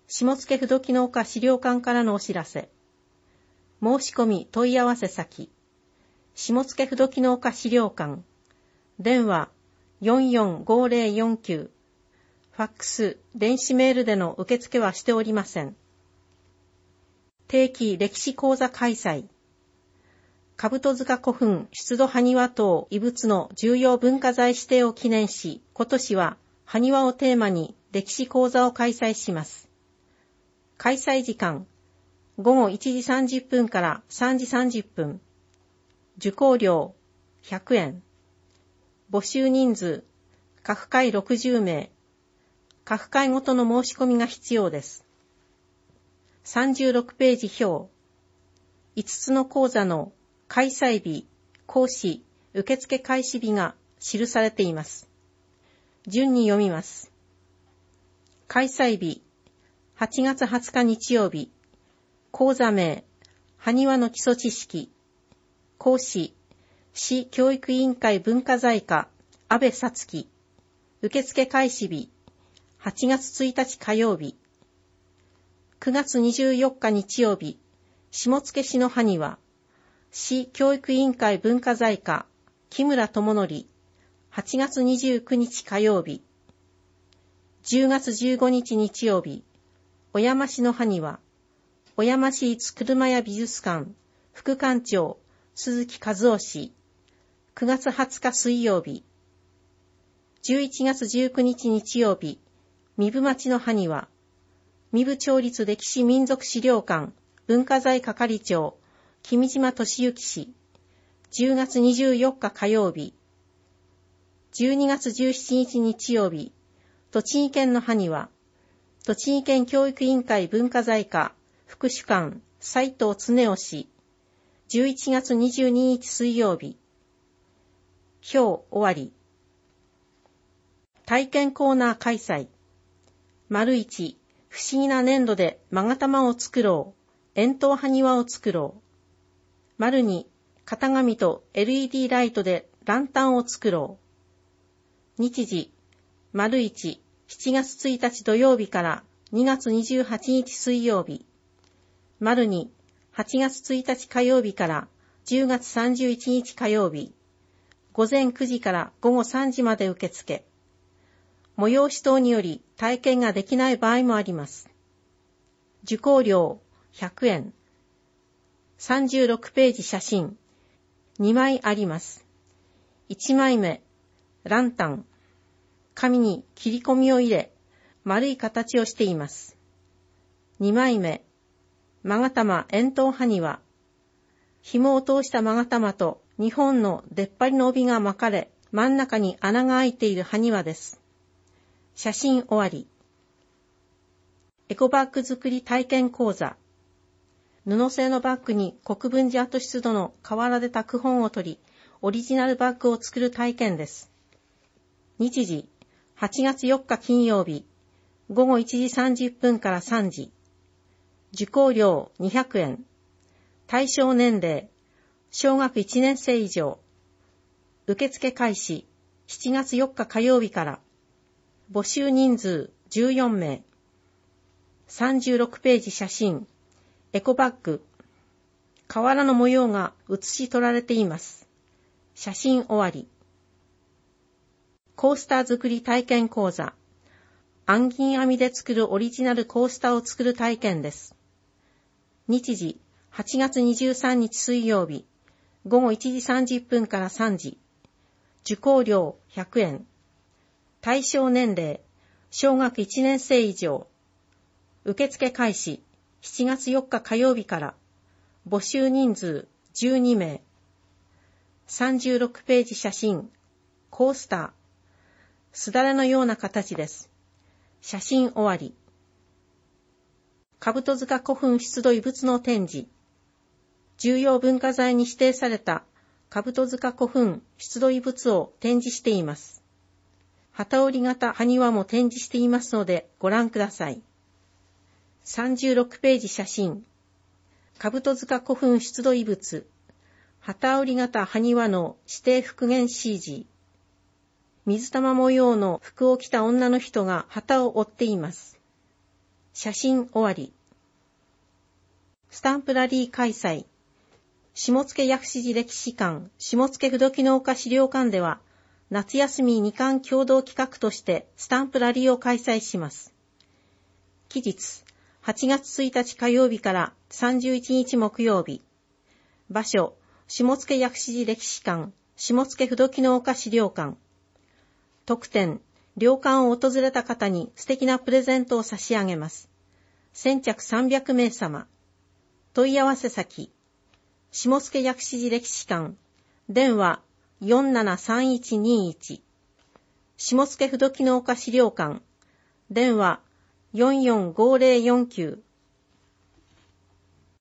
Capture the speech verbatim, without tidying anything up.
下野不動農家資料館からのお知らせ。申し込み問い合わせ先。下野不動農家資料館。電話 よんよんごぜろよんきゅう。ファックス、電子メールでの受付はしておりません。定期歴史講座開催。兜塚古墳出土埴輪等遺物の重要文化財指定を記念し、今年は埴輪をテーマに歴史講座を開催します。開催時間、ごごいちじさんじゅっぷんからさんじさんじゅっぷん。受講料ひゃくえん。募集人数、家父会ろくじゅうめい。家父会ごとの申し込みが必要です。さんじゅうろくページ表。いつつの講座の開催日、講師、受付開始日が記されています。順に読みます。開催日、はちがつはつか日曜日。講座名、埴輪の基礎知識。講師、市教育委員会文化財課、安倍さつき。受付開始日、はちがつついたち火曜日。くがつにじゅうよっか日曜日、下野市の埴輪。市教育委員会文化財課、木村智則。はちがつにじゅうくにち火曜日。じゅうがつじゅうごにち日曜日、小山市の埴輪。小山市立車屋美術館、副館長、鈴木和夫氏。くがつはつか水曜日。じゅういちがつじゅうくにち日曜日、壬生町の埴輪。壬生町立歴史民族資料館、文化財係長、君島俊之氏。じゅうがつにじゅうよっか火曜日。じゅうにがつじゅうしちにち日曜日、栃木県の埴輪。栃木県教育委員会文化財課、副主幹、斉藤恒夫氏。じゅういちがつにじゅうににち水曜日。表終わり。体験コーナー開催。丸いち、不思議な粘土で勾玉を作ろう。円筒埴輪を作ろう。丸に、型紙と エルイーディー ライトでランタンを作ろう。日時、丸いち、しちがつついたち土曜日からにがつにじゅうはちにち水曜日。丸に、はちがつついたち火曜日からじゅうがつさんじゅういちにち火曜日。ごぜんくじからごごさんじまで受付。催し等により体験ができない場合もあります。受講料ひゃくえん。さんじゅうろくページ写真。にまいあります。いちまいめ、ランタン。紙に切り込みを入れ、丸い形をしています。にまいめ、勾玉円筒埴輪。紐を通した勾玉とにほんの出っ張りの帯が巻かれ、真ん中に穴が開いている埴輪です。写真終わり。エコバッグ作り体験講座。布製のバッグに国分寺跡出土の瓦で拓本を取り、オリジナルバッグを作る体験です。日時、はちがつよっか金曜日、ごごいちじさんじゅっぷんからさんじ。受講料にひゃくえん。対象年齢、小学いちねんせい以上。受付開始、しちがつよっか火曜日から。募集人数じゅうよんめい。さんじゅうろくページ写真。エコバッグ。瓦の模様が写し取られています。写真終わり。コースター作り体験講座。暗銀編みで作るオリジナルコースターを作る体験です。日時、はちがつにじゅうさんにち水曜日、ごごいちじさんじゅっぷんからさんじ。受講料ひゃくえん。対象年齢、小学いちねんせい以上。受付開始、しちがつよっか火曜日から。募集人数じゅうにめい。さんじゅうろくページ写真。コースター。すだれのような形です。写真終わり。兜塚古墳出土遺物の展示。重要文化財に指定された兜塚古墳出土遺物を展示しています。機織り型埴輪も展示していますのでご覧ください。さんじゅうろくページ写真。兜塚古墳出土遺物。機織り型埴輪の指定復元 シージー。水玉模様の服を着た女の人が旗を折っています。 写真終わり。スタンプラリー開催。下野薬師寺歴史館、下野不動農家資料館では、夏休みに館共同企画としてスタンプラリーを開催します。期日、はちがつついたち火曜日からさんじゅういちにち木曜日。場所、下野薬師寺歴史館、下野不動農家資料館。特典、寮館を訪れた方に素敵なプレゼントを差し上げます。先着さんびゃくめいさま。問い合わせ先、下野薬師寺歴史館、電話 よんななさんいちにいち。下野不動農家資料館、電話 よんよんごーぜろよんきゅう。